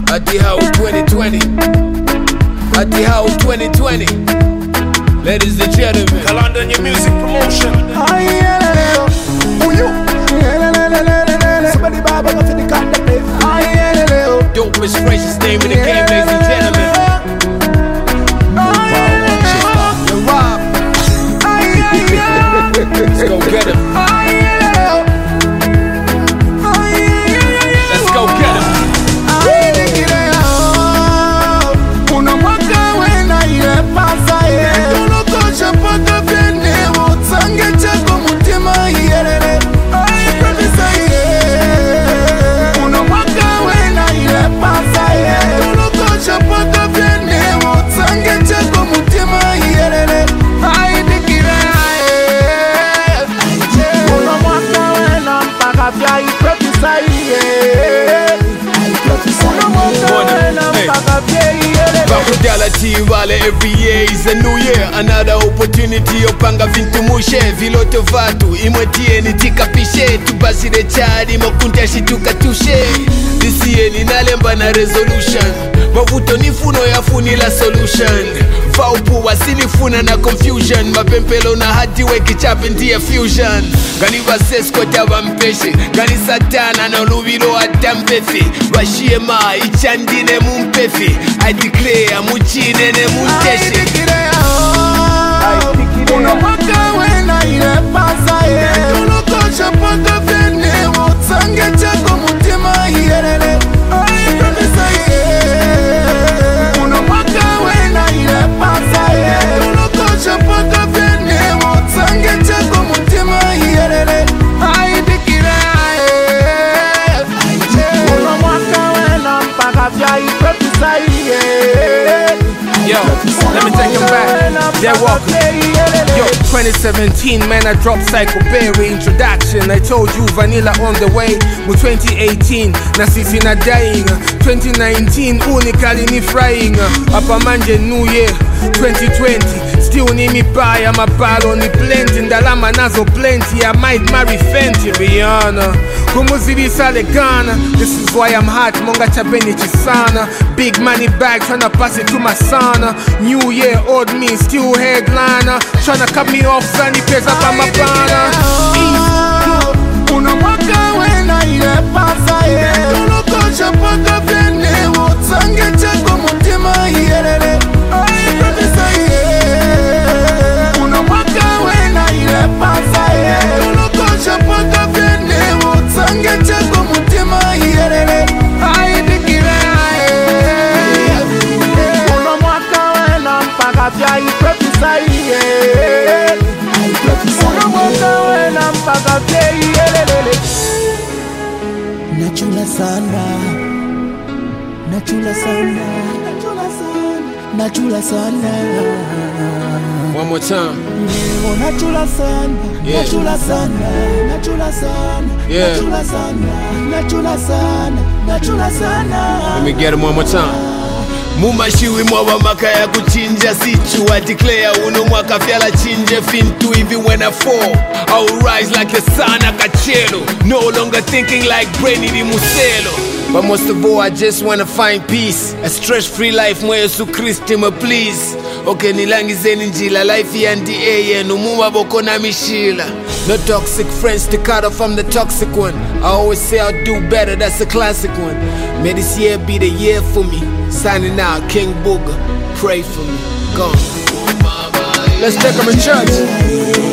Ati How 2020. Ati How 2020. Ladies and gentlemen, Kalanda New Music Promotion. Somebody Baba go to the contact. dopest, freshest name in the game, ladies and gentlemen. Let's go get him. Let's go get him. Una mwaka wena ile pasa ye Tulokosha paka vene Wotsange chako mutima yerere Profesa ye Una mwaka wena ile pasa ye Tulokosha paka vene Wotsange chako mutima yerere Una mwaka wena mpaka vya profesa ye Una mwaka wena mpaka vya Vale every year is a new year, another opportunity opanga vintu mushe viloto vatu imwetie nitikapishe tubasire chadi makunta shituka tushe this year ninalemba na resolution mavuto nifuno yafunila solution vaupu wasinifuna na confusion mapempelo na hati weki chapi ndia fusion gani vasesko taba mpeshe gani satana na lubilo atampefi vashiema ichandine mumpefi I declare muchine ne munteshe Una mwaka wena ile pasa ye Tulokosha paka vene Wotsange chako mutima yerere Profesa ye Una mwaka wena ile pasa ye Tulokosha paka vene Wotsange chako mutima yerere Una mwaka wena mpaka vya profesa ye Yo, let me take him back. Yeah, welcome. Yo, 2017, man, I dropped Psycho Berry introduction. I told you Vanilla on the way. Mu 2018, na sisi na dying. 2019, unikali ni frying. Upper manje New Year, 2020. Still ni mi baya, mabalo ni plenty. Ndalama nazo plenty, I might marry Fenty, Rihanna. Kumuzidi sale Ghana. This is why I'm hot, monga chabeni chisana. Big money bag, tryna pass it to my son. New year, old me, still headliner. Tryna cut me off, sunny pesa pa mapana. Una mwaka wena ile pasa ye Tulokosha paka vene Wotsange chako mutima yerere Profesa ye Una mwaka wena ile pasa ye Tulokosha paka vene Wotsange chako mutima yerere Una mwaka wena mpaka vya profesa ye Una mwaka wena mpaka vya yerere Nachula sana Nachula sana Nachula sana One more time. Nachula sana Yeah. Nachula sana Nachula sana Yeah. Nachula sana Nachula sana Nachula sana Let me get him one more time. Mumashiwi mwa maka ya kuchinja sichu I declare uno mwaka fyala chinje fintu even when I fall I'll rise like the sun akachelo No longer thinking like brainy di muselo But most of all I just wanna find peace A stress-free life mwa Yesu Kristi me please Okay nilangizeni njila life yandi yenu Muwa boko na mishila No toxic friends to cut off from the toxic one I always say I'll do better, that's a classic one May this year be the year for me Signing out, King Booga, pray for me, go. Let's take him in church.